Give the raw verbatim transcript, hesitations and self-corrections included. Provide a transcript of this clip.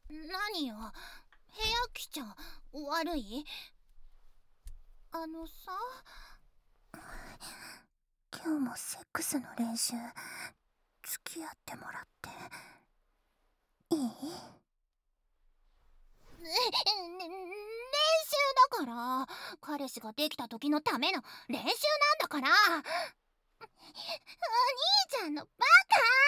何よ、部屋来ちゃ悪い？あのさ、今日もセックスの練習付き合ってもらっていい？ね、練習だから、彼氏ができた時のための練習なんだから。お兄ちゃんのバカ！